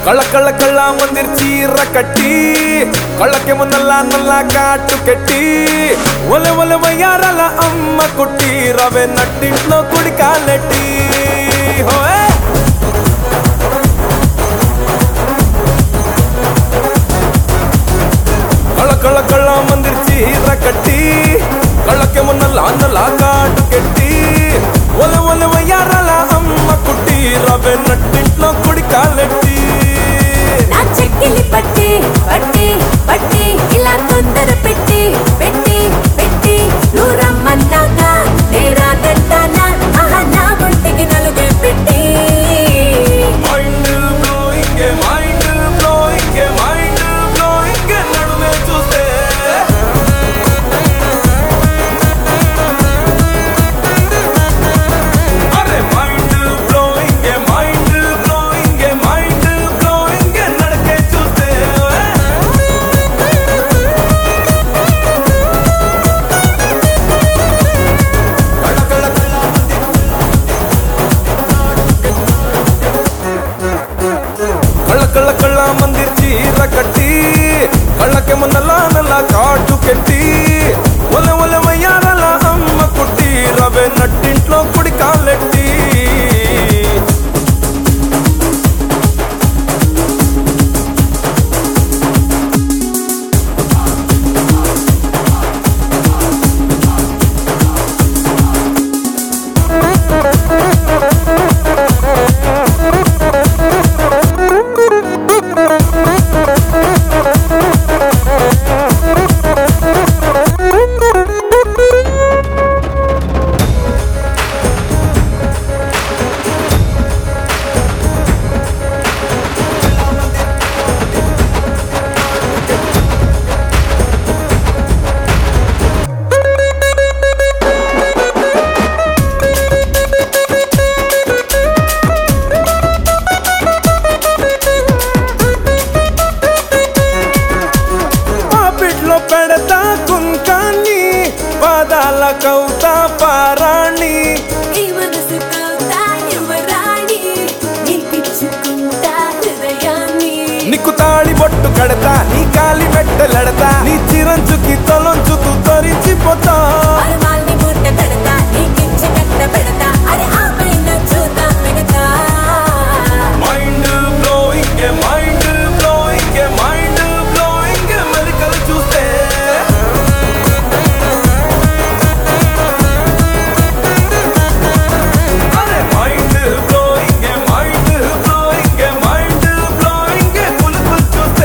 కళ్ళ కళ్ళ కళ్ళ మందిర్ చీర కట్టి కళ్ళకేమో నల్ల నల్ల కాటు కట్టి ఒలె ఒలె వయ్యారాల అమ్మ కుట్టి రవే నట్టింట్లో కుడి కాలెట్టి కళ్ళ కళ్ళ కళ్ళ మందిర్ చీర కట్టి కళ్ళకేమో నల్ల నల్ల కాటు కట్టి ఒలె ఒలె వయ్యారాల అమ్మ కుట్టి రవే నట్టింట్లో కుడి కాలెట్టి చెక్కిలి పట్టి పట్టి పట్టి ఇలా తొందర పెట్టి పెట్టి పెట్టి నువ్వు రమ్మన్నాక నేరా గంటానా ఆహా నా ఒంటికి నలుగే పెట్టి మైండ్ బ్లోయింగ్ నడుమే చూస్తే అరే మైండ్ బ్లోయింగ్ నడకే చూస్తే కళ్ళ కళ్ళ కళ్ళ మందిర్ చీర కట్టి కళ్ళకేమో నల్ల నల్ల కాటు కెట్టి ఒలె ఒలె వయ్యారాల అమ్మ కుట్టి రవే నట్టింట్లో కుడి కాలెట్టి పెడతా కుంకాన్ని పాదాల కౌతా పారాణి ఈ మనసు కౌతా యువరాణి నీకిచ్చుకుంటా హృదయాన్ని నీకు తాడి బొట్టు కడతా నీ కాలి మెట్టలెడతా నీ చిరంచుకి తొలంచుతూ తరించిపోతా అరమాల్ని మూట కడతా నీకిచ్చి కట్ట పెడతా అరే ఆ పైన చూతా పెడతా మైండ్ బ్లోయింగ్ మెలికలు చూస్తే అరే మైండ్ బ్లోయింగ్ పులుపులు చూస్తే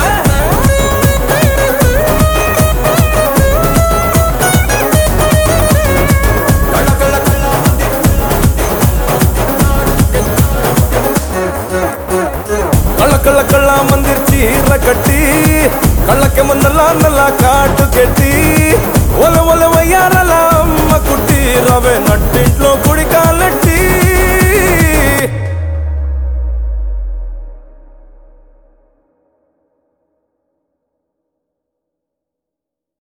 కళ్ళ కళ్ళ కళ్ళ మందిర్ చీర కట్టి కళ్ళకేమో నల్ల నల్ల కాటు కెట్టి ఒలె ఒలె వయ్యారాల అమ్మ కుట్టి రవే నట్టింట్లో కుడి కాలెట్టి